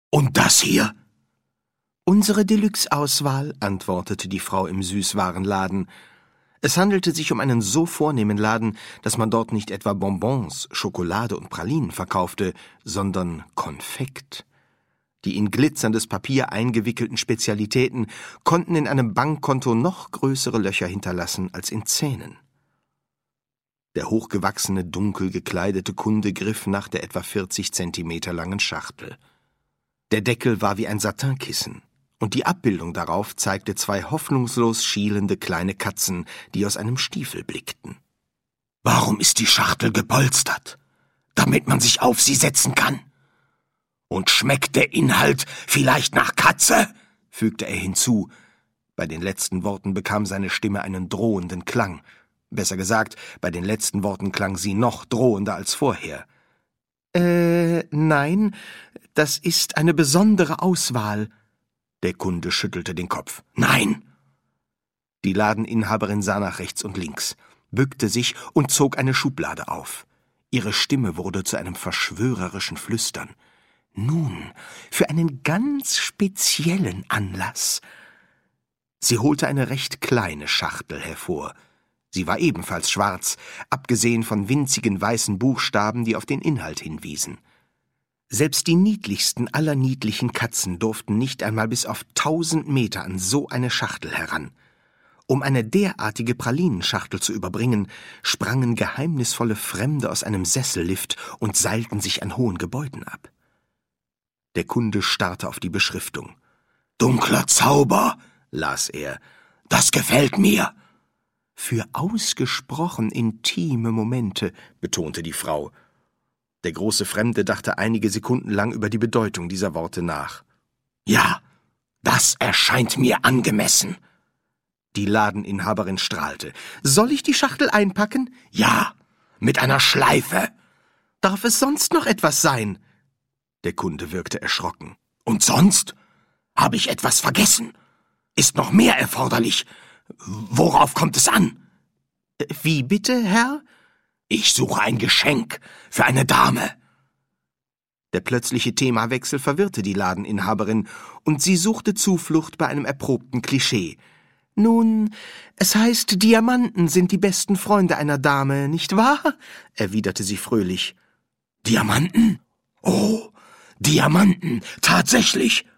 Und das hier?« »Unsere Deluxe-Auswahl«, antwortete die Frau im Süßwarenladen. Es handelte sich um einen so vornehmen Laden, dass man dort nicht etwa Bonbons, Schokolade und Pralinen verkaufte, sondern Konfekt. Die in glitzerndes Papier eingewickelten Spezialitäten konnten in einem Bankkonto noch größere Löcher hinterlassen als in Zähnen. Der hochgewachsene, dunkel gekleidete Kunde griff nach der etwa 40 Zentimeter langen Schachtel. Der Deckel war wie ein Satinkissen, und die Abbildung darauf zeigte 2 hoffnungslos schielende kleine Katzen, die aus einem Stiefel blickten. »Warum ist die Schachtel gepolstert? Damit man sich auf sie setzen kann. Und schmeckt der Inhalt vielleicht nach Katze?« fügte er hinzu. Bei den letzten Worten bekam seine Stimme einen drohenden Klang. Besser gesagt, bei den letzten Worten klang sie noch drohender als vorher. Nein, das ist eine besondere Auswahl.« Der Kunde schüttelte den Kopf. »Nein!« Die Ladeninhaberin sah nach rechts und links, bückte sich und zog eine Schublade auf. Ihre Stimme wurde zu einem verschwörerischen Flüstern. »Nun, für einen ganz speziellen Anlass.« Sie holte eine recht kleine Schachtel hervor. Sie war ebenfalls schwarz, abgesehen von winzigen weißen Buchstaben, die auf den Inhalt hinwiesen. Selbst die niedlichsten aller niedlichen Katzen durften nicht einmal bis auf 1000 Meter an so eine Schachtel heran. Um eine derartige Pralinenschachtel zu überbringen, sprangen geheimnisvolle Fremde aus einem Sessellift und seilten sich an hohen Gebäuden ab. Der Kunde starrte auf die Beschriftung. »Dunkler Zauber«, las er, »das gefällt mir.« »Für ausgesprochen intime Momente«, betonte die Frau. Der große Fremde dachte einige Sekunden lang über die Bedeutung dieser Worte nach. »Ja, das erscheint mir angemessen.« Die Ladeninhaberin strahlte. »Soll ich die Schachtel einpacken?« »Ja, mit einer Schleife.« »Darf es sonst noch etwas sein?« Der Kunde wirkte erschrocken. »Und sonst? Habe ich etwas vergessen? Ist noch mehr erforderlich? Worauf kommt es an?« »Wie bitte, Herr?« »Ich suche ein Geschenk für eine Dame.« Der plötzliche Themawechsel verwirrte die Ladeninhaberin, und sie suchte Zuflucht bei einem erprobten Klischee. »Nun, es heißt, Diamanten sind die besten Freunde einer Dame, nicht wahr?« erwiderte sie fröhlich. »Diamanten? Oh, Diamanten, tatsächlich.